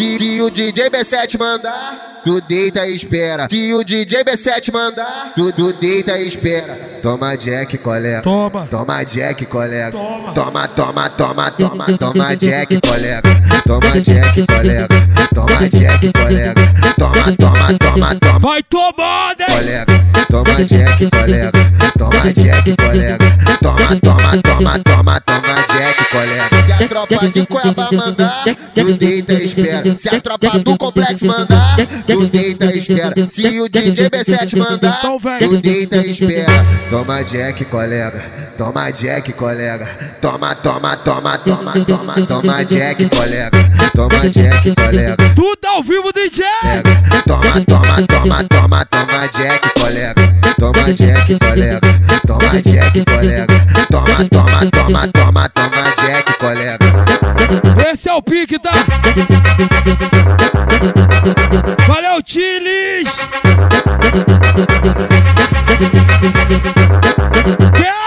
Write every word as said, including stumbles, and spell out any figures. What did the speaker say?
Se, se o D J B sete mandar, tu deita e espera. Se o D J B sete mandar, tu, tu deita e espera. Toma Jack, colega. Toma. Toma Jack, colega. Toma. Toma, toma, toma, toma, toma Jack, colega. Toma Jack, colega. Toma Jack, colega. Toma, toma, toma, toma. Vai tomando, hein? Colega. Toma Jack, colega. Toma Jack, colega. Toma, toma, toma, toma, toma Jack, colega. Se a tropa de Cuiabá mandar, tu deita e espera. Se a tropa do Complexo mandar, tu deita e espera. Se o D J B sete mandar, tu deita e espera. Toma Jack, colega. Toma Jack, colega. Toma, toma, toma, toma, toma, toma Jack, colega. Toma Jack, colega. Tudo ao vivo, D J! Toma, toma, toma, toma, toma Jack, colega. Toma Jack, colega. Toma Jack, colega. Toma, toma, toma, toma, toma Jack, colega. Esse é o pique, tá? Valeu, Tilis! Que